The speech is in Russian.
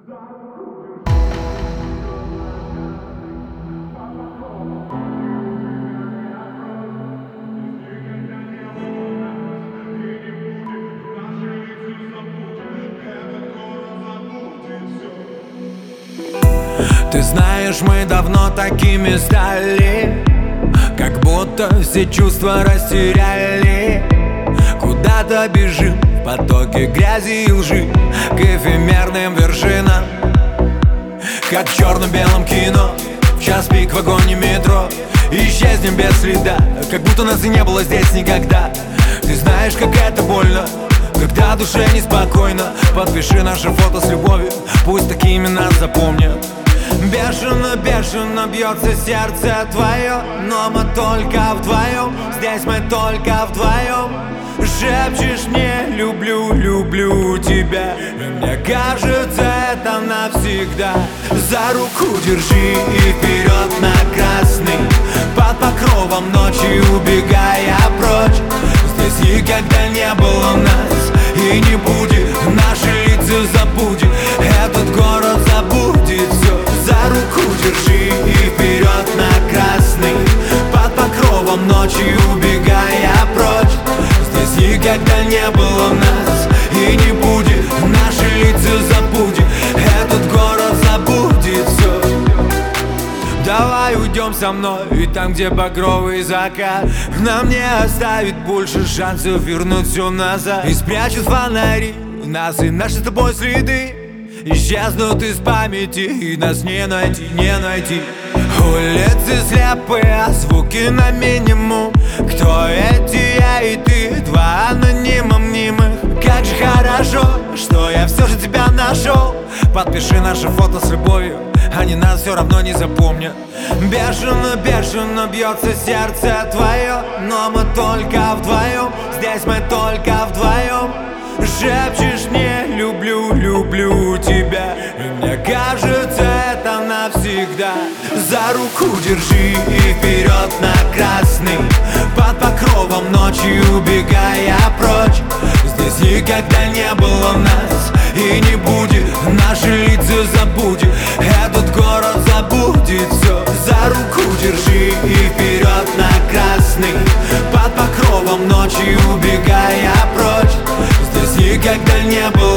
Ты знаешь, мы давно такими стали, как будто все чувства растеряли. Куда-то бежим в потоке грязи и лжи к эфемерным вершинам, как в черно-белом кино, в час пик в вагоне метро. Исчезнем без следа, как будто нас и не было здесь никогда. Ты знаешь, как это больно, когда душе неспокойно. Подпиши наше фото с любовью, пусть такими нас запомнят. Бешено, бешено бьется сердце твое, но мы только вдвоем, здесь мы только вдвоем. Шепчешь мне: люблю, люблю тебя, и мне кажется, это навсегда. За руку держи и вперед на красный, под покровом ночи убегая прочь. Здесь никогда не было нас и не будет, наши лица забудет, этот город забудет все. За руку держи и вперед на красный, под покровом ночи убегая прочь. Здесь никогда не было нас и не будет, наши лица забудет, этот город забудет все. Давай уйдем со мной, и там, где багровый закат, нам не оставит больше шансов вернуть все назад. И спрячут фонари нас и наши с тобой следы, исчезнут из памяти, и нас не найти, не найти. Улицы слепые, а звуки на минимум. Кто эти я и ты, два анонима мнимых? Как же хорошо, что я все же тебя нашел. Подпиши наше фото с любовью, они нас все равно не запомнят. Бешено, бешено бьется сердце твое, но мы только вдвоем, здесь мы только вдвоем. Шепчешь мне: люблю, люблю тебя, и мне кажется, это навсегда. За руку держи и вперед на красный, под покровом ночи убегая прочь. Здесь никогда не было нас и не будет, наши лица забудет, этот город забудет все. За руку держи и вперед на красный, под покровом ночи убегая прочь. Здесь никогда не было